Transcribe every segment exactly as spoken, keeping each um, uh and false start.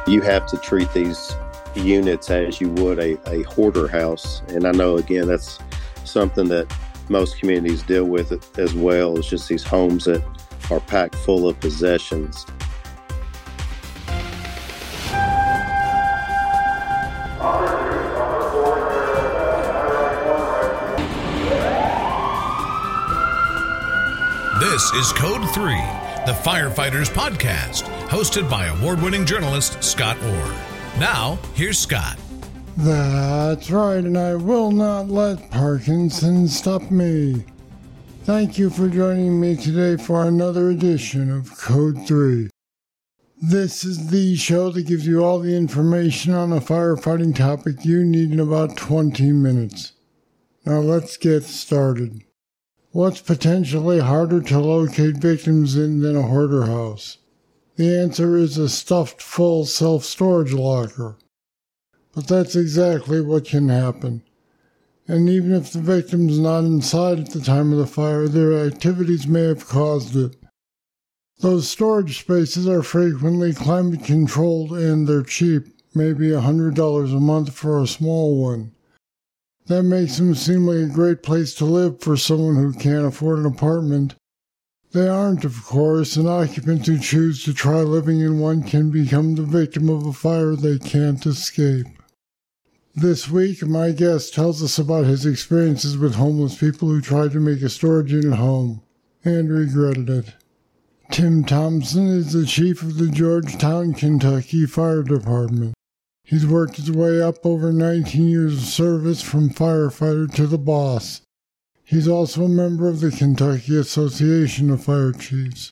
You have to treat these units as you would a, a hoarder house. And I know, again, that's something that most communities deal with as well. It's just these homes that are packed full of possessions. This is Code three, the Firefighters Podcast, hosted by award-winning journalist Scott Orr. Now, here's Scott. That's right, and I will not let Parkinson stop me. Thank you for joining me today for another edition of Code three. This is the show that gives you all the information on a firefighting topic you need in about twenty minutes. Now let's get started. What's potentially harder to locate victims in than a hoarder house? The answer is a stuffed full self-storage locker. But that's exactly what can happen. And even if the victim's not inside at the time of the fire, their activities may have caused it. Those storage spaces are frequently climate controlled and they're cheap, maybe one hundred dollars a month for a small one. That makes them seem like a great place to live for someone who can't afford an apartment. They aren't, of course, and occupants who choose to try living in one can become the victim of a fire they can't escape. This week, my guest tells us about his experiences with homeless people who tried to make a storage unit home and regretted it. Tim Thompson is the chief of the Georgetown, Kentucky Fire Department. He's worked his way up over nineteen years of service from firefighter to the boss. He's also a member of the Kentucky Association of Fire Chiefs.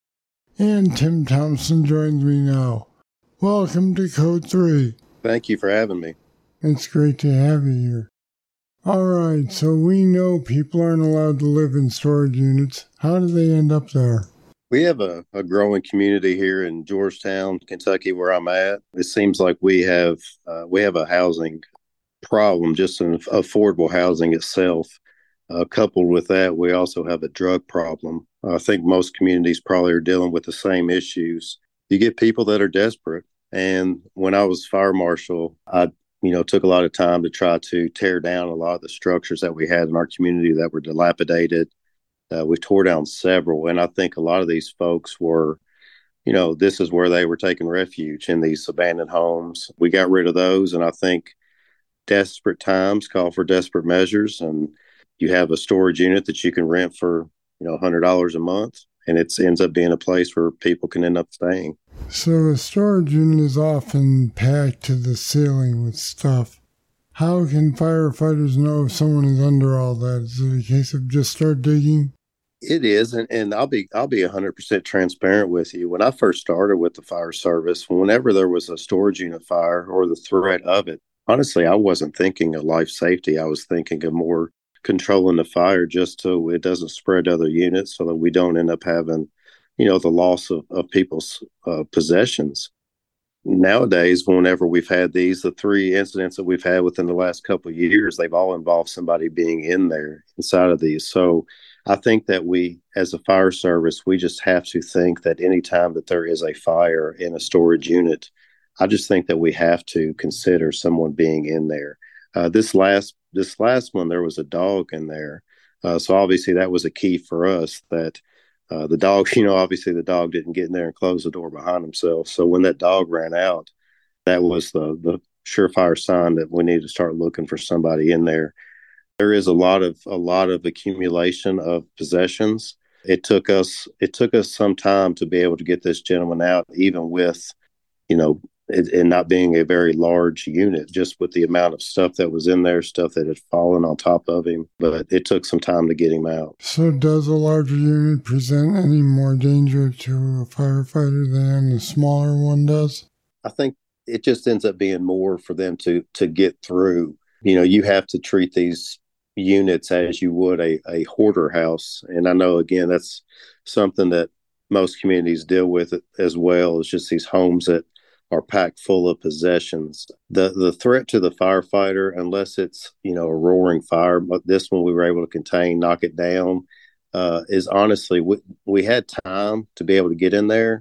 And Tim Thompson joins me now. Welcome to Code three. Thank you for having me. It's great to have you here. All right, so we know people aren't allowed to live in storage units. How do they end up there? We have a, a growing community here in Georgetown, Kentucky, where I'm at. It seems like we have uh, we have a housing problem, just in affordable housing itself. Uh, coupled with that, we also have a drug problem. I think most communities probably are dealing with the same issues. You get people that are desperate. And when I was fire marshal, I you know, took a lot of time to try to tear down a lot of the structures that we had in our community that were dilapidated. Uh, we tore down several, and I think a lot of these folks were, you know, this is where they were taking refuge, in these abandoned homes. We got rid of those, and I think desperate times call for desperate measures, and you have a storage unit that you can rent for, you know, one hundred dollars a month, and it ends up being a place where people can end up staying. So a storage unit is often packed to the ceiling with stuff. How can firefighters know if someone is under all that? Is it a case of just start digging? It is, and, and I'll be I'll be one hundred percent transparent with you. When I first started with the fire service, whenever there was a storage unit fire or the threat of it, honestly, I wasn't thinking of life safety. I was thinking of more controlling the fire just so it doesn't spread to other units, so that we don't end up having, you know, the loss of, of people's uh, possessions. Nowadays, whenever we've had these, the three incidents that we've had within the last couple of years, they've all involved somebody being in there inside of these. So I think that we, as a fire service, we just have to think that anytime that there is a fire in a storage unit, I just think that we have to consider someone being in there. Uh, this last this last one, there was a dog in there. Uh, so obviously that was a key for us, that Uh, the dog, you know, obviously the dog didn't get in there and close the door behind himself. So when that dog ran out, that was the, the surefire sign that we need to start looking for somebody in there. There is a lot of a lot of accumulation of possessions. It took us it took us some time to be able to get this gentleman out, even with, you know, it, it not being a very large unit, just with the amount of stuff that was in there, stuff that had fallen on top of him. But it took some time to get him out. So does a larger unit present any more danger to a firefighter than a smaller one does? I think it just ends up being more for them to to get through. You know, you have to treat these units as you would a, a hoarder house. And I know, again, that's something that most communities deal with as well, is just these homes that are packed full of possessions. The the threat to the firefighter, unless it's, you know, a roaring fire, but this one we were able to contain, knock it down, uh, is honestly, we, we had time to be able to get in there.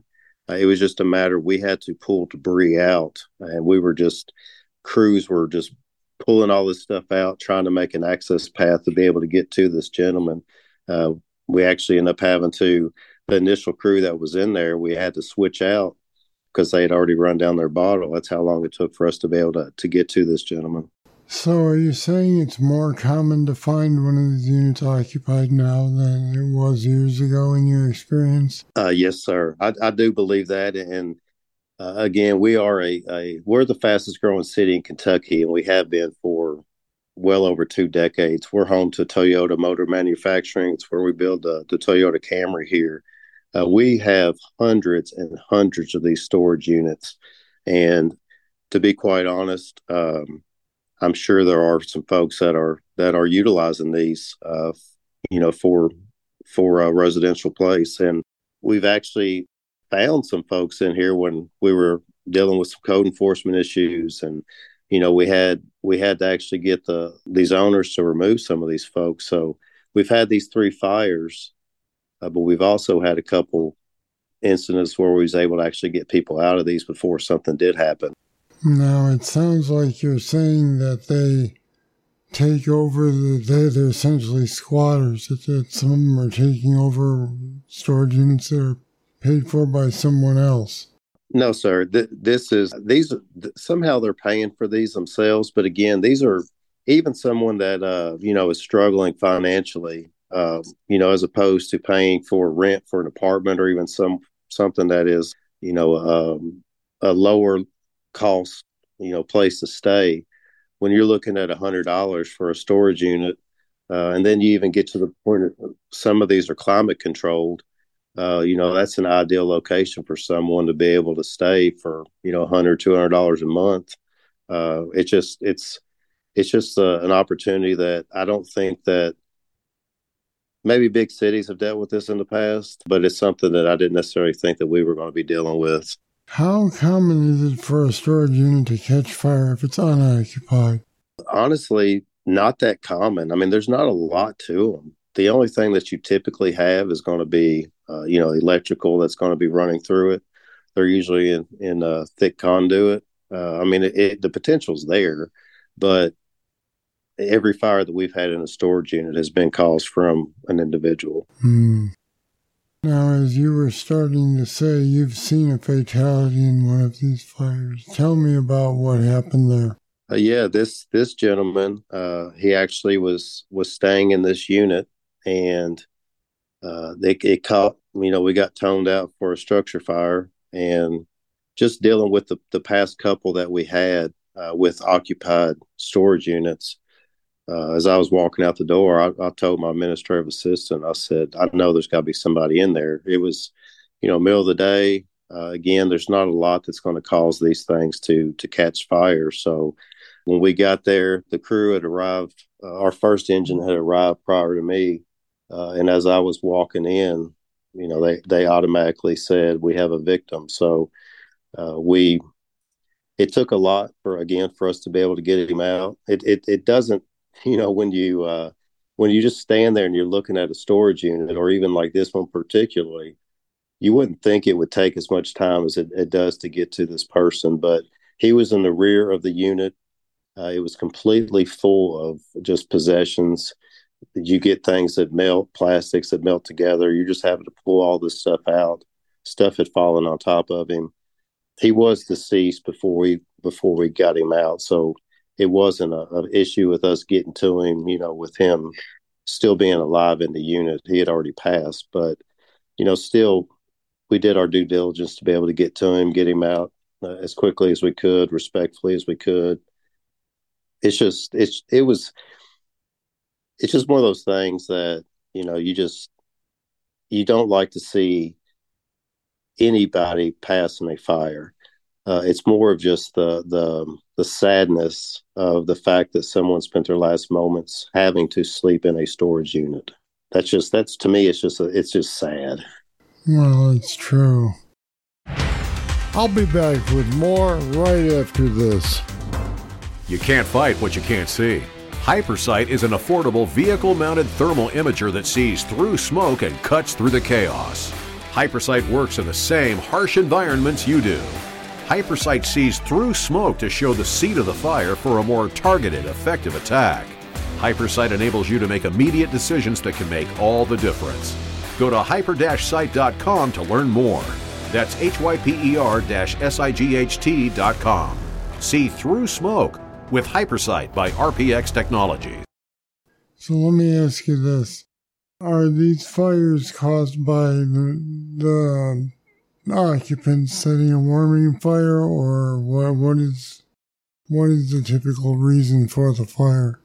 Uh, it was just a matter, we had to pull debris out, and we were just, crews were just pulling all this stuff out, trying to make an access path to be able to get to this gentleman. Uh, we actually ended up having to, the initial crew that was in there, we had to switch out because they had already run down their bottle. That's how long it took for us to be able to, to get to this gentleman. So are you saying it's more common to find one of these units occupied now than it was years ago in your experience? Uh, yes, sir. I, I do believe that. And uh, again, we are a, a, we're the fastest growing city in Kentucky, and we have been for well over two decades. We're home to Toyota Motor Manufacturing. It's where we build the, the Toyota Camry here. Uh, we have hundreds and hundreds of these storage units. And to be quite honest, um, I'm sure there are some folks that are that are utilizing these, uh, you know, for for a residential place. And we've actually found some folks in here when we were dealing with some code enforcement issues, and you know, we had we had to actually get the these owners to remove some of these folks. So we've had these three fires, uh, but we've also had a couple incidents where we was able to actually get people out of these before something did happen. Now, it sounds like you're saying that they take over, the, they, they're essentially squatters, that, that some of them are taking over storage units that are paid for by someone else. No, sir. Th- this is, these, th- somehow they're paying for these themselves. But again, these are even someone that, uh, you know, is struggling financially, uh, you know, as opposed to paying for rent for an apartment or even some, something that is, you know, um, a lower cost, you know, place to stay. When you're looking at a hundred dollars for a storage unit, uh, and then you even get to the point of some of these are climate controlled, uh, you know, that's an ideal location for someone to be able to stay for, you know, a hundred, two hundred dollars a month. Uh, it just, it's, it's just uh, an opportunity that I don't think that maybe big cities have dealt with this in the past, but it's something that I didn't necessarily think that we were going to be dealing with. How common is it for a storage unit to catch fire if it's unoccupied? Honestly, not that common. I mean, there's not a lot to them. The only thing that you typically have is going to be, uh, you know, electrical that's going to be running through it. They're usually in, in a thick conduit. Uh, I mean, it, it, the potential's there, but every fire that we've had in a storage unit has been caused from an individual. Hmm. Now, as you were starting to say, you've seen a fatality in one of these fires. Tell me about what happened there. Uh, yeah, this this gentleman, uh, he actually was was staying in this unit, and uh, they, it caught, you know, we got toned out for a structure fire, and just dealing with the, the past couple that we had uh, with occupied storage units. Uh, as I was walking out the door, I, I told my administrative assistant, I said, I know there's got to be somebody in there. It was, you know, middle of the day. Uh, again, there's not a lot that's going to cause these things to to catch fire. So when we got there, the crew had arrived. Uh, our first engine had arrived prior to me. Uh, and as I was walking in, you know, they, they automatically said, we have a victim. So uh, we, it took a lot for, again, for us to be able to get him out. It, it, it doesn't, you know, when you uh, when you just stand there and you're looking at a storage unit, or even like this one particularly, you wouldn't think it would take as much time as it, it does to get to this person. But he was in the rear of the unit. Uh, it was completely full of just possessions. You get things that melt, plastics that melt together. You're just having to pull all this stuff out. Stuff had fallen on top of him. He was deceased before we before we got him out. So it wasn't an issue with us getting to him, you know, with him still being alive in the unit. He had already passed, but, you know, still we did our due diligence to be able to get to him, get him out uh, as quickly as we could, respectfully as we could. It's just, it's, it was, it's just one of those things that, you know, you just, you don't like to see anybody pass in a fire. Uh, it's more of just the, the, the sadness of the fact that someone spent their last moments having to sleep in a storage unit. That's just, that's to me, it's just, a, it's just sad. Well, it's true. I'll be back with more right after this. You can't fight what you can't see. HyperSight is an affordable vehicle-mounted thermal imager that sees through smoke and cuts through the chaos. Hypersight works in the same harsh environments you do. Hypersight sees through smoke to show the seat of the fire for a more targeted, effective attack. Hypersight enables you to make immediate decisions that can make all the difference. Go to hyper dash sight dot com to learn more. That's H Y P E R S I G H T dot com. See through smoke with Hypersight by R P X Technologies. So let me ask you this. Are these fires caused by the, the occupants setting a warming fire, or what, what is what is the typical reason for the fire?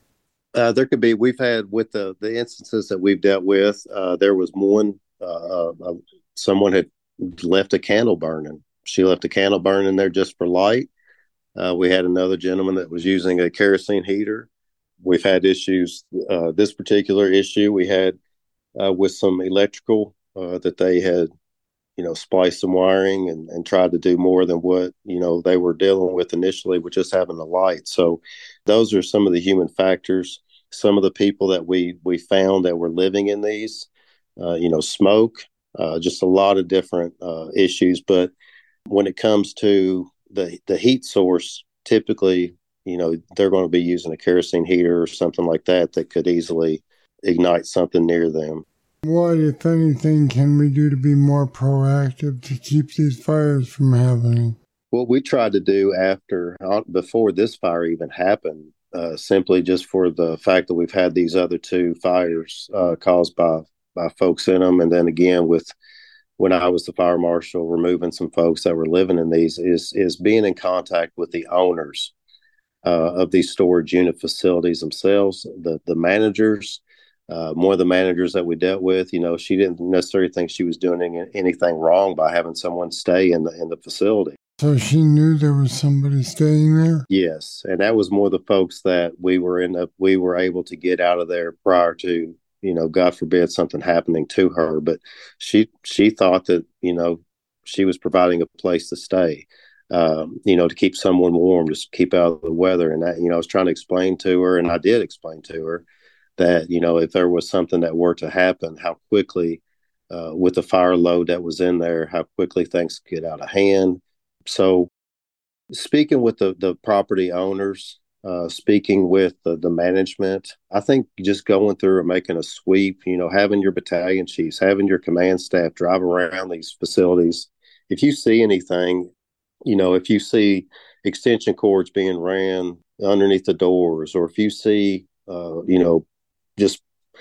Uh, there could be, we've had with the, the instances that we've dealt with, uh, there was one, uh, uh, someone had left a candle burning. She left a candle burning there just for light. Uh, we had another gentleman that was using a kerosene heater. We've had issues, uh, this particular issue we had uh, with some electrical uh, that they had, you know, spliced some wiring and, and tried to do more than what, you know, they were dealing with initially with just having the light. So those are some of the human factors. Some of the people that we, we found that were living in these, uh, you know, smoke, uh, just a lot of different uh, issues. But when it comes to the the heat source, typically, you know, they're going to be using a kerosene heater or something like that that could easily ignite something near them. What, if anything, can we do to be more proactive to keep these fires from happening? What we tried to do after, before this fire even happened, uh, simply just for the fact that we've had these other two fires uh, caused by, by folks in them. And then again, with when I was the fire marshal, removing some folks that were living in these, is, is being in contact with the owners uh, of these storage unit facilities themselves, the, the managers. Uh, one of the managers that we dealt with, you know, she didn't necessarily think she was doing anything wrong by having someone stay in the in the facility. So she knew there was somebody staying there? Yes, and that was more the folks that we were in. The, we were able to get out of there prior to, you know, God forbid something happening to her. But she she thought that, you know, she was providing a place to stay, um, you know, to keep someone warm, just keep out of the weather. And that, you know, I was trying to explain to her, and I did explain to her that, you know, if there was something that were to happen, how quickly, uh, with the fire load that was in there, how quickly things get out of hand. So speaking with the, the property owners, uh, speaking with the, the management, I think just going through and making a sweep, you know, having your battalion chiefs, having your command staff drive around these facilities. If you see anything, you know, if you see extension cords being ran underneath the doors, or if you see, uh, you know, just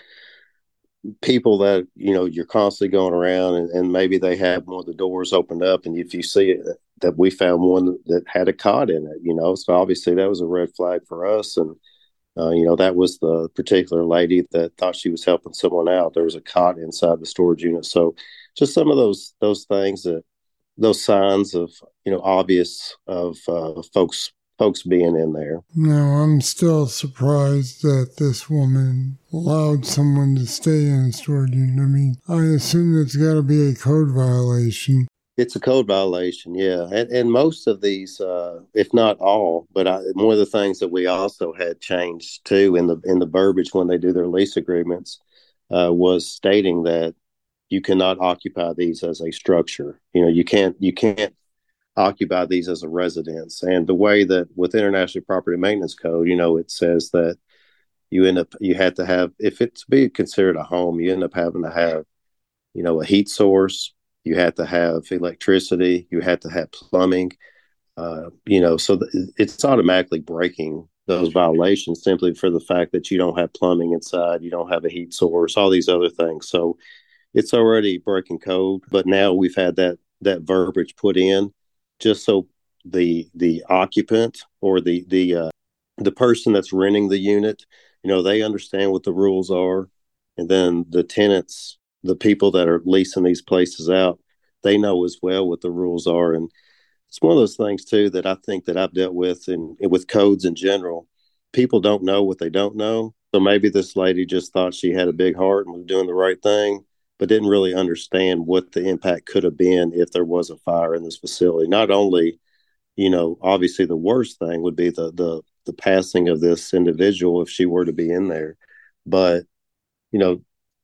people that, you know, you're constantly going around and, and maybe they have one of the doors opened up, and if you see it, that we found one that had a cot in it, you know, so obviously that was a red flag for us. And, uh, you know, that was the particular lady that thought she was helping someone out. There was a cot inside the storage unit. So just some of those, those things that, those signs of, you know, obvious of uh, folks folks being in there. No, I'm still surprised that this woman allowed someone to stay in a storage unit. I mean, I assume it's got to be a code violation. It's a code violation, yeah. And, and most of these, uh, if not all, but I, one of the things that we also had changed too in the in the verbiage when they do their lease agreements uh, was stating that you cannot occupy these as a structure. You know, you can't you can't occupy these as a residence. And the way that with International Property Maintenance Code, you know, it says that you end up, you have to have, if it's be considered a home, you end up having to have, you know, a heat source, you have to have electricity, you have to have plumbing, uh, you know, so th- it's automatically breaking those violations simply for the fact that you don't have plumbing inside, you don't have a heat source, all these other things. So it's already breaking code, but now we've had that, that verbiage put in, just so the the occupant or the the uh, the person that's renting the unit, you know, they understand what the rules are, and then the tenants, the people that are leasing these places out, they know as well what the rules are. And it's one of those things too that I think that I've dealt with and with codes in general. People don't know what they don't know. So maybe this lady just thought she had a big heart and was doing the right thing, but didn't really understand what the impact could have been if there was a fire in this facility. Not only, you know, obviously the worst thing would be the the the passing of this individual if she were to be in there, but, you know,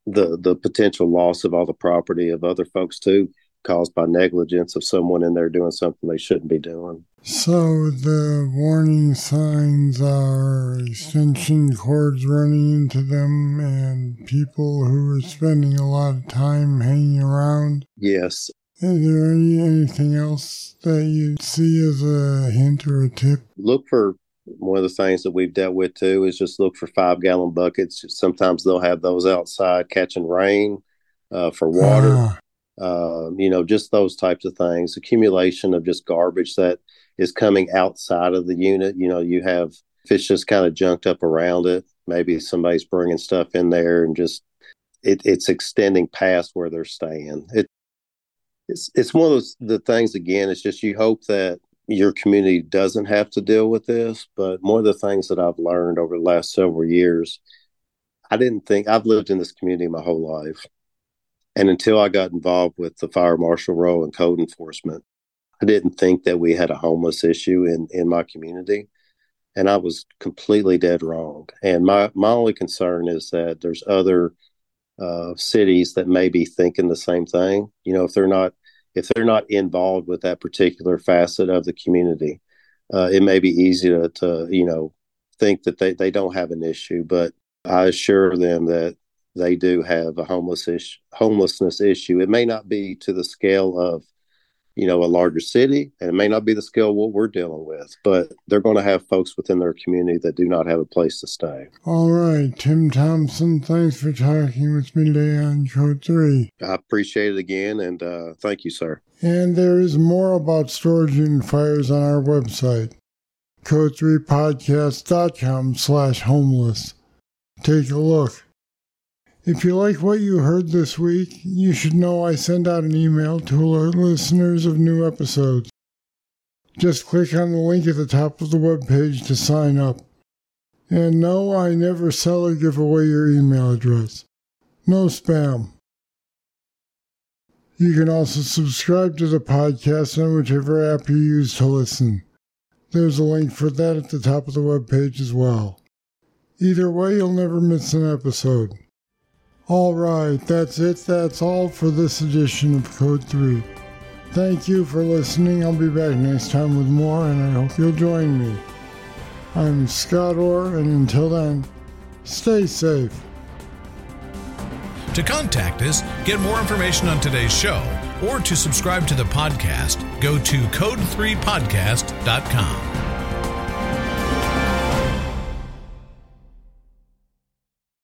the the potential loss of all the property of other folks too, caused by negligence of someone in there doing something they shouldn't be doing. So the warning signs are extension cords running into them and people who are spending a lot of time hanging around? Yes. Is there any, anything else that you see as a hint or a tip? Look for, one of the things that we've dealt with too is just look for five gallon buckets. Sometimes they'll have those outside catching rain uh, for water. Ah. Uh, you know, just those types of things. Accumulation of just garbage that is coming outside of the unit. You know, you have, if it's just kind of junked up around it, maybe somebody's bringing stuff in there and just, it, it's extending past where they're staying. It, it's, it's one of those, the things, again, it's just you hope that your community doesn't have to deal with this. But one of the things that I've learned over the last several years, I didn't think, I've lived in this community my whole life. And until I got involved with the fire marshal role and code enforcement, I didn't think that we had a homeless issue in, in my community. And I was completely dead wrong. And my, my only concern is that there's other uh, cities that may be thinking the same thing. You know, if they're not, if they're not involved with that particular facet of the community, uh, it may be easy to, to, you know, think that they, they don't have an issue. But I assure them that they do have a homeless issue, homelessness issue. It may not be to the scale of, you know, a larger city, and it may not be the scale of what we're dealing with, but they're going to have folks within their community that do not have a place to stay. All right, Tim Thompson, thanks for talking with me today on Code three. I appreciate it again, and uh, thank you, sir. And there is more about storage unit fires on our website, code three podcast dot com slash homeless. Take a look. If you like what you heard this week, you should know I send out an email to alert listeners of new episodes. Just click on the link at the top of the webpage to sign up. And no, I never sell or give away your email address. No spam. You can also subscribe to the podcast on whichever app you use to listen. There's a link for that at the top of the webpage as well. Either way, you'll never miss an episode. All right, that's it. That's all for this edition of Code three. Thank you for listening. I'll be back next time with more, and I hope you'll join me. I'm Scott Orr, and until then, stay safe. To contact us, get more information on today's show, or to subscribe to the podcast, go to code three podcast dot com.